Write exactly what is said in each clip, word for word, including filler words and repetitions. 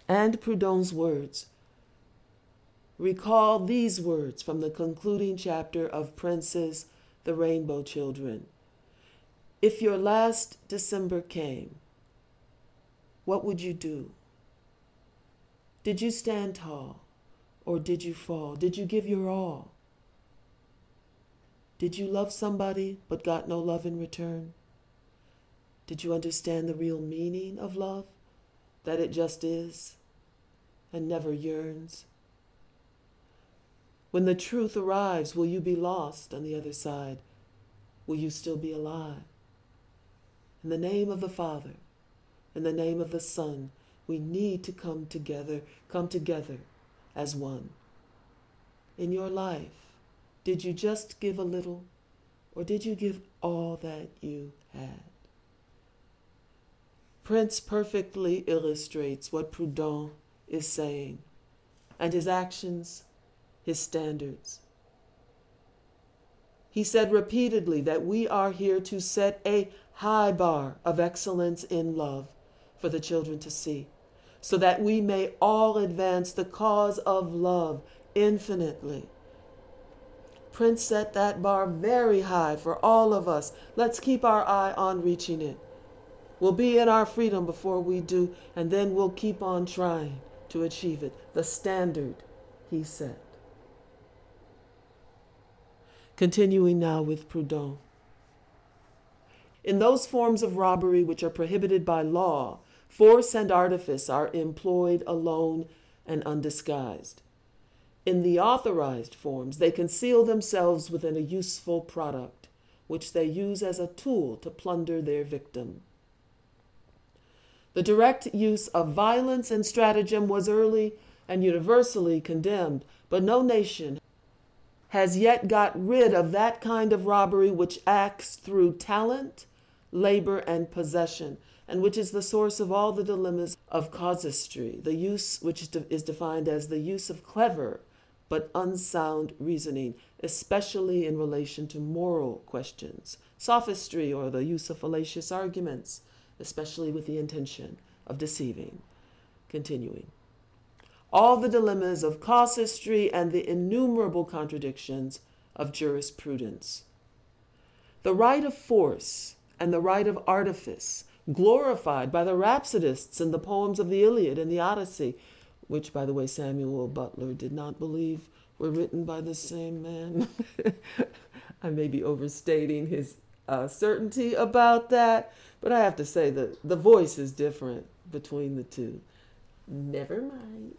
and Proudhon's words. Recall these words from the concluding chapter of Prince's The Rainbow Children. If your last December came, what would you do? Did you stand tall, or did you fall? Did you give your all? Did you love somebody but got no love in return? Did you understand the real meaning of love? That it just is and never yearns? When the truth arrives, will you be lost on the other side? Will you still be alive? In the name of the Father, in the name of the Son, we need to come together, come together as one. In your life, did you just give a little, or did you give all that you had? Prince perfectly illustrates what Proudhon is saying, and his actions, his standards. He said repeatedly that we are here to set a high bar of excellence in love for the children to see, so that we may all advance the cause of love infinitely. Prince set that bar very high for all of us. Let's keep our eye on reaching it. We'll be in our freedom before we do, and then we'll keep on trying to achieve it, the standard he set. Continuing now with Proudhon. In those forms of robbery which are prohibited by law, force and artifice are employed alone and undisguised. In the authorized forms, they conceal themselves within a useful product, which they use as a tool to plunder their victim. The direct use of violence and stratagem was early and universally condemned, but no nation has yet got rid of that kind of robbery which acts through talent, labor, and possession, and which is the source of all the dilemmas of casuistry, the use which is defined as the use of clever but unsound reasoning, especially in relation to moral questions, sophistry, or the use of fallacious arguments, especially with the intention of deceiving. Continuing. All the dilemmas of casuistry and the innumerable contradictions of jurisprudence. The right of force and the right of artifice, glorified by the rhapsodists in the poems of the Iliad and the Odyssey, which, by the way, Samuel Butler did not believe were written by the same man. I may be overstating his uh, certainty about that, but I have to say that the voice is different between the two. Never mind.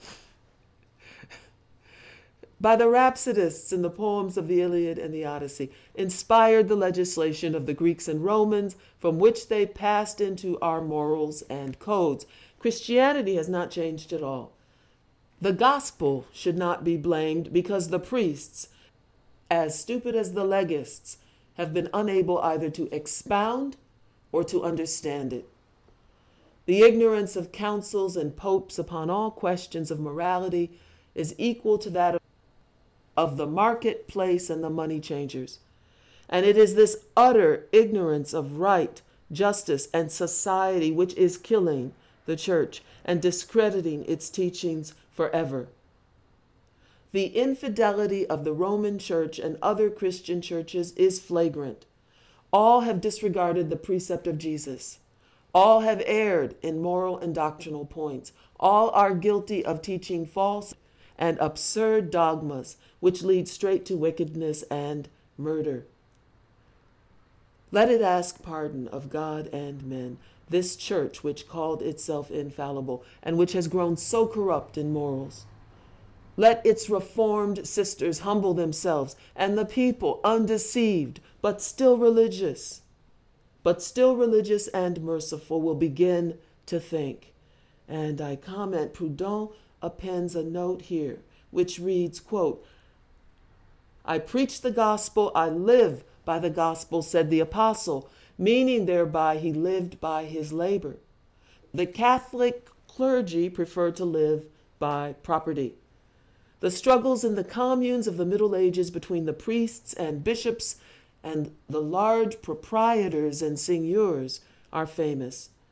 By the rhapsodists in the poems of the Iliad and the Odyssey, inspired the legislation of the Greeks and Romans, from which they passed into our morals and codes. Christianity has not changed at all. The gospel should not be blamed because the priests, as stupid as the legists, have been unable either to expound or to understand it. The ignorance of councils and popes upon all questions of morality is equal to that of the marketplace and the money changers. And it is this utter ignorance of right, justice, and society which is killing the church and discrediting its teachings forever. The infidelity of the Roman Church and other Christian churches is flagrant. All have disregarded the precept of Jesus. All have erred in moral and doctrinal points. All are guilty of teaching false and absurd dogmas which lead straight to wickedness and murder. Let it ask pardon of God and men, this church which called itself infallible and which has grown so corrupt in morals. Let its reformed sisters humble themselves, and the people undeceived, but still religious, but still religious and merciful will begin to think. And I comment, Proudhon appends a note here, which reads, quote, I preach the gospel, I live by the gospel, said the apostle, meaning thereby he lived by his labor. The Catholic clergy preferred to live by property. The struggles in the communes of the Middle Ages between the priests and bishops and the large proprietors and seigneurs are famous.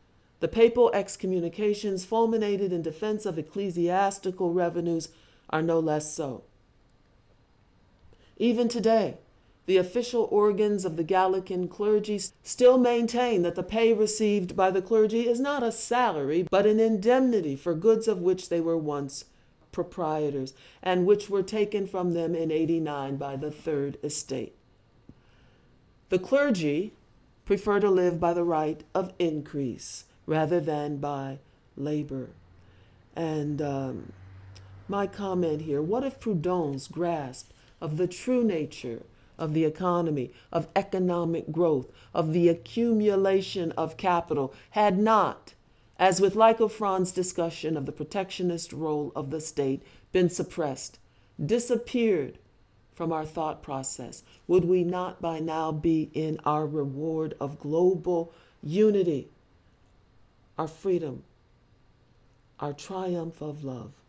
The papal excommunications fulminated in defense of ecclesiastical revenues are no less so. Even today, the official organs of the Gallican clergy still maintain that the pay received by the clergy is not a salary, but an indemnity for goods of which they were once proprietors, and which were taken from them in eighty-nine by the Third Estate. The clergy prefer to live by the right of increase rather than by labor. And um, my comment here, what if Proudhon's grasp of the true nature of the economy, of economic growth, of the accumulation of capital, had not, as with Lycofron's discussion of the protectionist role of the state, been suppressed, disappeared from our thought process? Would we not by now be in our reward of global unity, our freedom, our triumph of love?